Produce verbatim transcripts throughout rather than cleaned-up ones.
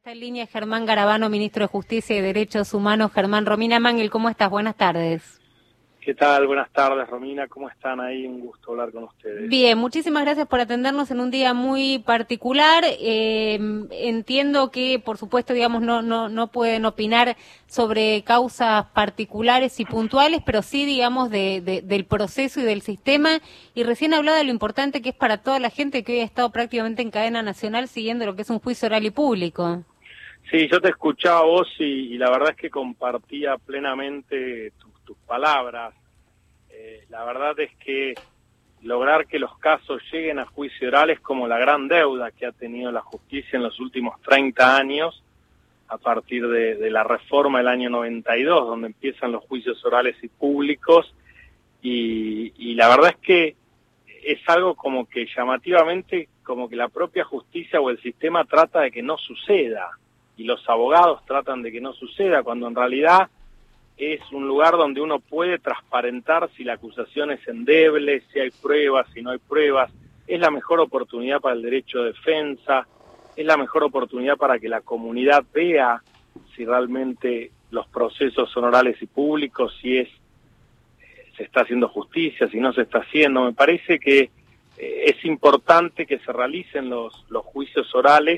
Está en línea Germán Garabano, ministro de Justicia y Derechos Humanos. Germán, Romina Mangel, ¿cómo estás? Buenas tardes. ¿Qué tal? Buenas tardes, Romina. ¿Cómo están ahí? Un gusto hablar con ustedes. Bien, muchísimas gracias por atendernos en un día muy particular. Eh, entiendo que, por supuesto, digamos, no, no, no pueden opinar sobre causas particulares y puntuales, pero sí, digamos, de, de, del proceso y del sistema. Y recién hablaba de lo importante que es para toda la gente que hoy ha estado prácticamente en cadena nacional siguiendo lo que es un juicio oral y público. Sí, yo te escuchaba a vos y, y la verdad es que compartía plenamente tu, tus palabras. Eh, la verdad es que lograr que los casos lleguen a juicio oral es como la gran deuda que ha tenido la justicia en los últimos treinta años, a partir de, de la reforma del año noventa y dos, donde empiezan los juicios orales y públicos, y, y la verdad es que es algo como que llamativamente, como que la propia justicia o el sistema trata de que no suceda, y los abogados tratan de que no suceda, cuando en realidad es un lugar donde uno puede transparentar si la acusación es endeble, si hay pruebas, si no hay pruebas. Es la mejor oportunidad para el derecho de defensa, es la mejor oportunidad para que la comunidad vea si realmente los procesos son orales y públicos, si es se está haciendo justicia, si no se está haciendo. Me parece que eh, es importante que se realicen los, los juicios orales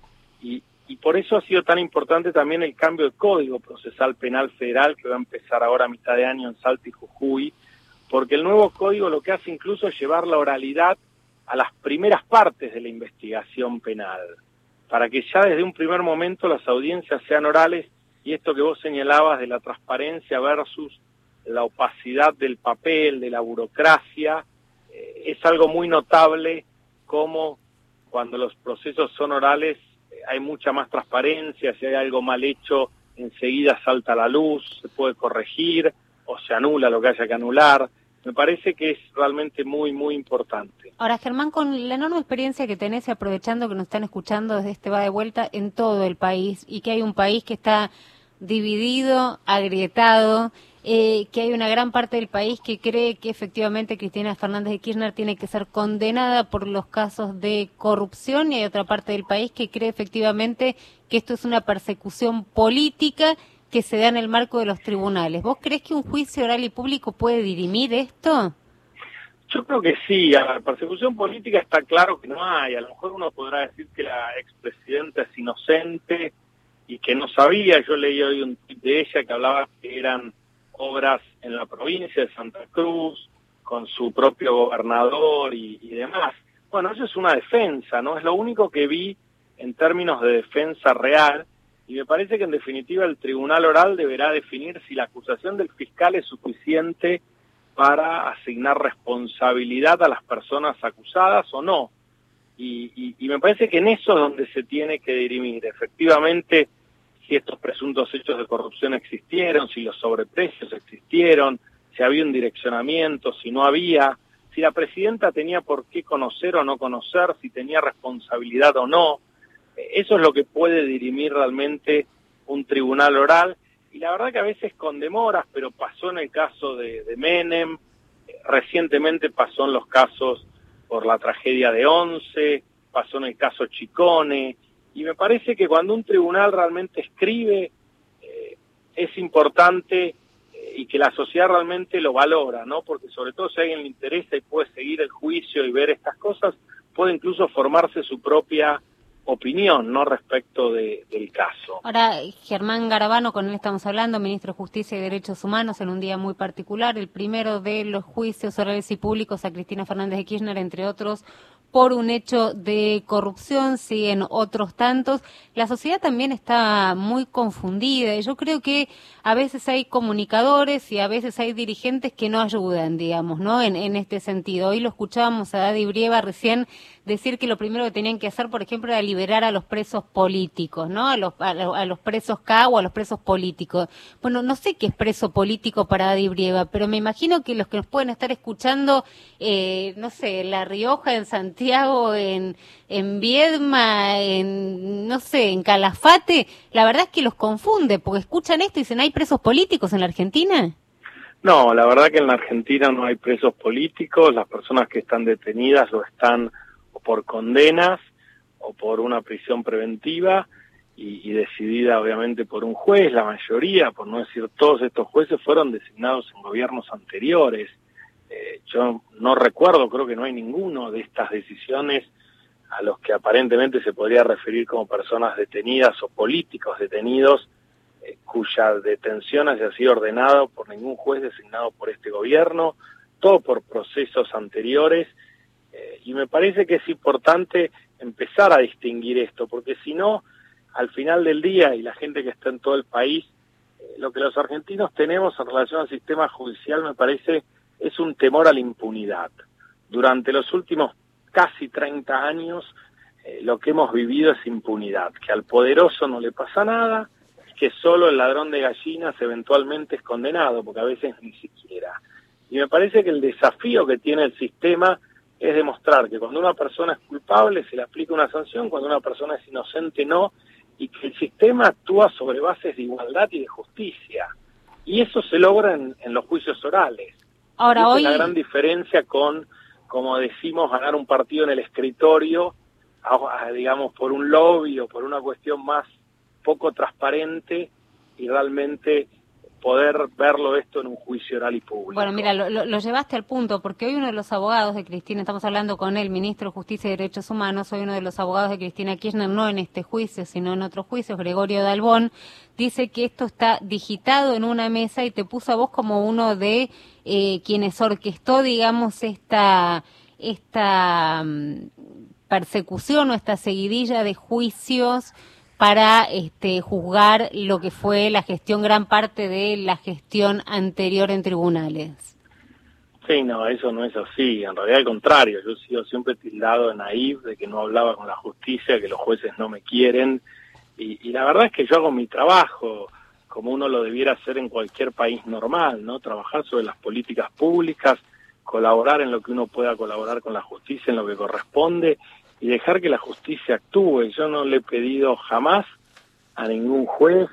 y Y por eso ha sido tan importante también el cambio de Código Procesal Penal Federal que va a empezar ahora a mitad de año en Salta y Jujuy, porque el nuevo código lo que hace incluso es llevar la oralidad a las primeras partes de la investigación penal, para que ya desde un primer momento las audiencias sean orales, y esto que vos señalabas de la transparencia versus la opacidad del papel, de la burocracia, eh, es algo muy notable como cuando los procesos son orales hay mucha más transparencia, si hay algo mal hecho, enseguida salta a la luz, se puede corregir o se anula lo que haya que anular. Me parece que es realmente muy, muy importante. Ahora, Germán, con la enorme experiencia que tenés y aprovechando que nos están escuchando desde este va de vuelta en todo el país y que hay un país que está dividido, agrietado, eh, que hay una gran parte del país que cree que efectivamente Cristina Fernández de Kirchner tiene que ser condenada por los casos de corrupción, y hay otra parte del país que cree efectivamente que esto es una persecución política que se da en el marco de los tribunales. ¿Vos creés que un juicio oral y público puede dirimir esto? Yo creo que sí. A la persecución política está claro que no hay. A lo mejor uno podrá decir que la expresidenta es inocente y que no sabía. Yo leí hoy un tuit de ella que hablaba que eran obras en la provincia de Santa Cruz, con su propio gobernador y, y demás. Bueno, eso es una defensa, ¿no? Es lo único que vi en términos de defensa real, y me parece que en definitiva el tribunal oral deberá definir si la acusación del fiscal es suficiente para asignar responsabilidad a las personas acusadas o no. Y, y, y me parece que en eso es donde se tiene que dirimir. Efectivamente, si estos presuntos hechos de corrupción existieron, si los sobreprecios existieron, si había un direccionamiento, si no había, si la presidenta tenía por qué conocer o no conocer, si tenía responsabilidad o no. Eso es lo que puede dirimir realmente un tribunal oral, y la verdad que a veces con demoras, pero pasó en el caso de, de Menem, recientemente pasó en los casos por la tragedia de Once, pasó en el caso Chicone. Y me parece que cuando un tribunal realmente escribe, eh, es importante eh, y que la sociedad realmente lo valora, ¿no? Porque sobre todo si a alguien le interesa y puede seguir el juicio y ver estas cosas, puede incluso formarse su propia opinión, ¿no? Respecto de, del caso. Ahora, Germán Garabano, con él estamos hablando, ministro de Justicia y Derechos Humanos, en un día muy particular, el primero de los juicios orales y públicos a Cristina Fernández de Kirchner, entre otros, por un hecho de corrupción, siguen otros tantos. La sociedad también está muy confundida y yo creo que a veces hay comunicadores y a veces hay dirigentes que no ayudan, digamos, ¿no? En, en este sentido. Hoy lo escuchábamos a Dadi Brieva recién decir que lo primero que tenían que hacer, por ejemplo, era liberar a los presos políticos, ¿no? A los, a los, a los presos K o a los presos políticos. Bueno, no sé qué es preso político para Dadi Brieva, pero me imagino que los que nos pueden estar escuchando, eh, no sé, en La Rioja, en Santiago, en, en Viedma, en, no sé, en Calafate, la verdad es que los confunde, porque escuchan esto y dicen, ¿hay presos políticos en la Argentina? No, la verdad que en la Argentina no hay presos políticos. Las personas que están detenidas o están o por condenas o por una prisión preventiva, y, y decidida obviamente por un juez. La mayoría, por no decir todos estos jueces, fueron designados en gobiernos anteriores. Eh, yo no recuerdo, creo que no hay ninguno de estas decisiones a los que aparentemente se podría referir como personas detenidas o políticos detenidos, eh, cuya detención haya sido ordenada por ningún juez designado por este gobierno, todo por procesos anteriores, eh, y me parece que es importante empezar a distinguir esto, porque si no, al final del día, y la gente que está en todo el país, eh, lo que los argentinos tenemos en relación al sistema judicial, me parece, es un temor a la impunidad. Durante los últimos casi treinta años, eh, lo que hemos vivido es impunidad, que al poderoso no le pasa nada, que solo el ladrón de gallinas eventualmente es condenado, porque a veces ni siquiera. Y me parece que el desafío que tiene el sistema es demostrar que cuando una persona es culpable se le aplica una sanción, cuando una persona es inocente no, y que el sistema actúa sobre bases de igualdad y de justicia. Y eso se logra en, en los juicios orales. Ahora, y esa hoy... es la gran diferencia con, como decimos, ganar un partido en el escritorio, a, a, digamos, por un lobby o por una cuestión más poco transparente, y realmente poder verlo esto en un juicio oral y público. Bueno, mira, lo, lo, lo llevaste al punto, porque hoy uno de los abogados de Cristina, estamos hablando con el ministro de Justicia y Derechos Humanos, hoy uno de los abogados de Cristina Kirchner, no en este juicio, sino en otros juicios, Gregorio Dalbón, dice que esto está digitado en una mesa y te puso a vos como uno de eh, quienes orquestó, digamos, esta, esta um, persecución o esta seguidilla de juicios para este, juzgar lo que fue la gestión, gran parte de la gestión anterior en tribunales. Sí, no, eso no es así. En realidad, al contrario, yo he sido siempre tildado de naif, de que no hablaba con la justicia, que los jueces no me quieren, y, y la verdad es que yo hago mi trabajo como uno lo debiera hacer en cualquier país normal, ¿no? Trabajar sobre las políticas públicas, colaborar en lo que uno pueda colaborar con la justicia, en lo que corresponde, y dejar que la justicia actúe. Yo no le he pedido jamás a ningún juez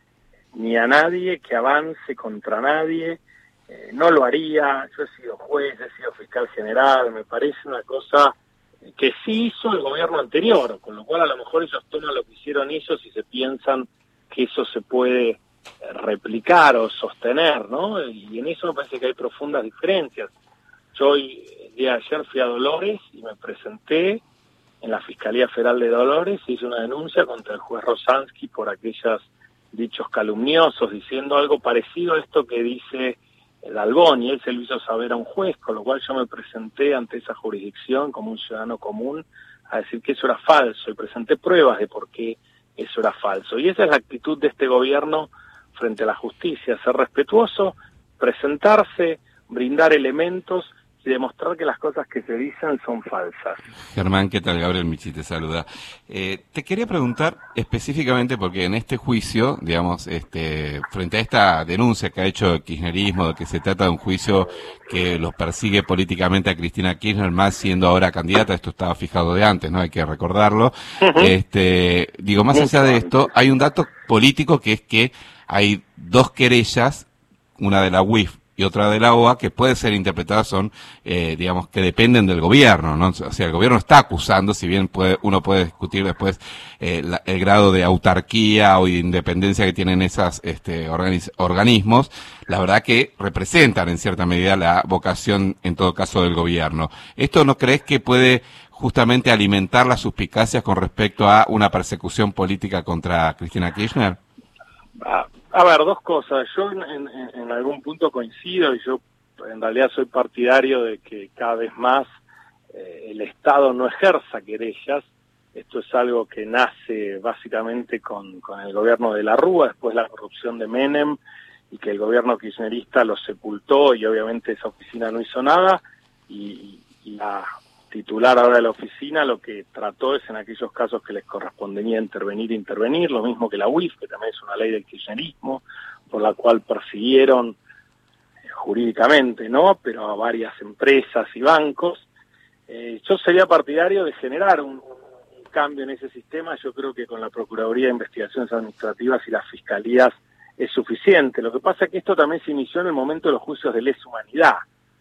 ni a nadie que avance contra nadie, eh, no lo haría. Yo he sido juez, he sido fiscal general, me parece una cosa que sí hizo el gobierno anterior, con lo cual a lo mejor ellos toman lo que hicieron ellos y se piensan que eso se puede replicar o sostener, ¿no? Y en eso me parece que hay profundas diferencias. Yo hoy, el día de ayer, fui a Dolores y me presenté en la Fiscalía Federal de Dolores, hice una denuncia contra el juez Rosansky por aquellos dichos calumniosos, diciendo algo parecido a esto que dice Dalbón, y él se lo hizo saber a un juez, con lo cual yo me presenté ante esa jurisdicción como un ciudadano común a decir que eso era falso, y presenté pruebas de por qué eso era falso. Y esa es la actitud de este gobierno frente a la justicia, ser respetuoso, presentarse, brindar elementos y demostrar que las cosas que se dicen son falsas. Germán, ¿qué tal? Gabriel Michi te saluda. Eh, te quería preguntar específicamente porque en este juicio, digamos, este, frente a esta denuncia que ha hecho el kirchnerismo de que se trata de un juicio que los persigue políticamente a Cristina Kirchner, más siendo ahora candidata, esto estaba fijado de antes, ¿no? Hay que recordarlo. Uh-huh. Este, digo, más allá de esto, hay un dato político que es que hay dos querellas, una de la U I F y otra de la O A, que puede ser interpretadas, son, eh, digamos, que dependen del gobierno, ¿no? O sea, el gobierno está acusando, si bien puede, uno puede discutir después eh, la, el grado de autarquía o de independencia que tienen esas este, organiz, organismos, la verdad que representan en cierta medida la vocación, en todo caso, del gobierno. ¿Esto no crees que puede justamente alimentar las suspicacias con respecto a una persecución política contra Cristina Kirchner? Ah. A ver, dos cosas. Yo en, en, en algún punto coincido, y yo en realidad soy partidario de que cada vez más eh, el Estado no ejerza querellas. Esto es algo que nace básicamente con, con el gobierno de la Rúa, después la corrupción de Menem, y que el gobierno kirchnerista lo sepultó, y obviamente esa oficina no hizo nada, y, y la titular ahora de la oficina lo que trató es en aquellos casos que les correspondía intervenir, intervenir, lo mismo que la U I F, que también es una ley del kirchnerismo, por la cual persiguieron eh, jurídicamente, ¿no?, pero a varias empresas y bancos. Eh, yo sería partidario de generar un, un cambio en ese sistema. Yo creo que con la Procuraduría de Investigaciones Administrativas y las Fiscalías es suficiente. Lo que pasa es que esto también se inició en el momento de los juicios de lesa humanidad,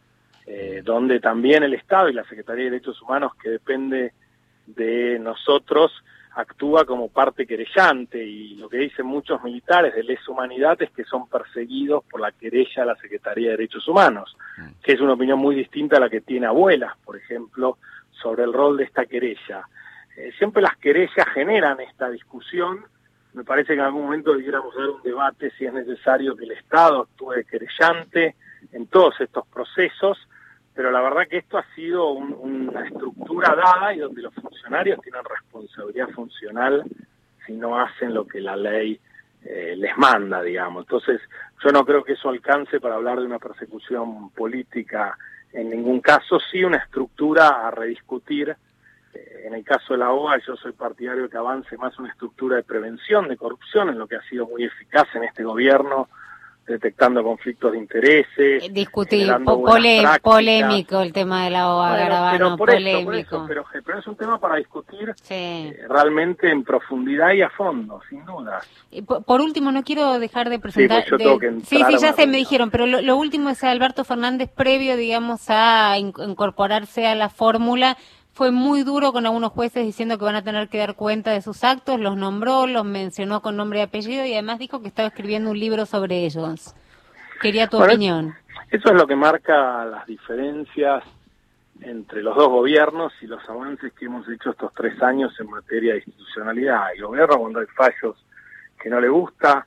Eh, donde también el Estado y la Secretaría de Derechos Humanos, que depende de nosotros, actúa como parte querellante, y lo que dicen muchos militares de lesa humanidad es que son perseguidos por la querella de la Secretaría de Derechos Humanos, que es una opinión muy distinta a la que tiene Abuelas, por ejemplo, sobre el rol de esta querella. Eh, siempre las querellas generan esta discusión. Me parece que en algún momento debiéramos dar un debate si es necesario que el Estado actúe de querellante en todos estos procesos, pero la verdad que esto ha sido un, una estructura dada y donde los funcionarios tienen responsabilidad funcional si no hacen lo que la ley eh, les manda, digamos. Entonces, yo no creo que eso alcance para hablar de una persecución política en ningún caso, sí una estructura a rediscutir. Eh, en el caso de la O A, yo soy partidario de que avance más una estructura de prevención de corrupción, en lo que ha sido muy eficaz en este gobierno, detectando conflictos de intereses. Discutir, po pole polémico el tema de la O A, bueno, Garabano, pero por polémico. Eso, por eso, pero, pero es un tema para discutir sí. eh, realmente en profundidad y a fondo, sin duda. Y por, por último, no quiero dejar de presentar... Sí, pues yo de, tengo que entrar sí, sí, ya se reunión. me dijeron, pero lo, lo último es Alberto Fernández, previo, digamos, a in incorporarse a la fórmula, fue muy duro con algunos jueces diciendo que van a tener que dar cuenta de sus actos, los nombró, los mencionó con nombre y apellido y además dijo que estaba escribiendo un libro sobre ellos. Quería tu bueno, opinión. Eso es lo que marca las diferencias entre los dos gobiernos y los avances que hemos hecho estos tres años en materia de institucionalidad. El gobierno, cuando hay fallos que no le gusta,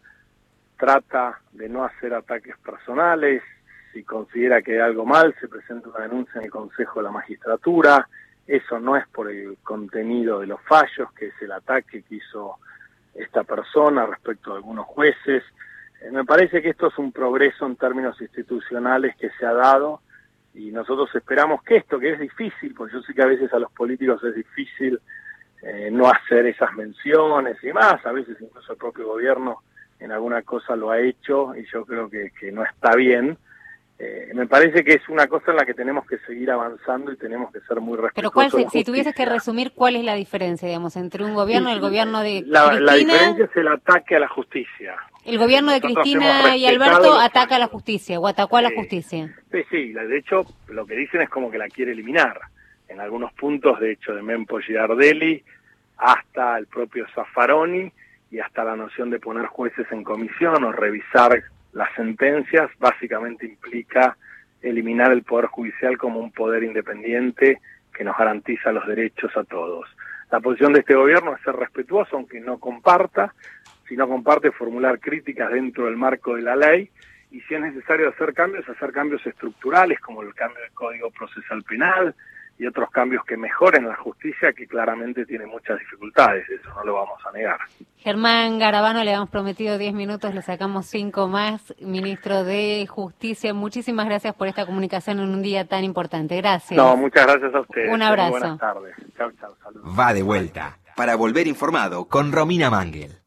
trata de no hacer ataques personales. Si considera que hay algo mal, se presenta una denuncia en el Consejo de la Magistratura. Eso no es por el contenido de los fallos, que es el ataque que hizo esta persona respecto a algunos jueces. Eh, me parece que esto es un progreso en términos institucionales que se ha dado y nosotros esperamos que esto, que es difícil, porque yo sé que a veces a los políticos es difícil eh, no hacer esas menciones y más, a veces incluso el propio gobierno en alguna cosa lo ha hecho y yo creo que, que no está bien. Eh, me parece que es una cosa en la que tenemos que seguir avanzando y tenemos que ser muy respetuosos. Pero cuál, si, si tuvieses que resumir, ¿cuál es la diferencia, digamos, entre un gobierno y el gobierno de la, Cristina? La diferencia es el ataque a la justicia. El gobierno de Nosotros Cristina y Alberto ataca a la justicia, o atacó a la justicia. Sí, sí, de hecho, lo que dicen es como que la quiere eliminar. En algunos puntos, de hecho, de Mempo Girardelli hasta el propio Zaffaroni y hasta la noción de poner jueces en comisión o revisar las sentencias, básicamente implica eliminar el Poder Judicial como un poder independiente que nos garantiza los derechos a todos. La posición de este gobierno es ser respetuoso, aunque no comparta, si no comparte, formular críticas dentro del marco de la ley, y si es necesario hacer cambios, hacer cambios estructurales, como el cambio del Código Procesal Penal, y otros cambios que mejoren la justicia, que claramente tiene muchas dificultades, eso no lo vamos a negar. Germán Garabano, le habíamos prometido diez minutos, le sacamos cinco más, ministro de Justicia. Muchísimas gracias por esta comunicación en un día tan importante. Gracias. No, muchas gracias a ustedes. Un abrazo. Muy buenas tardes. Chau, chau, saludos. Va de vuelta, para volver informado con Romina Mangel.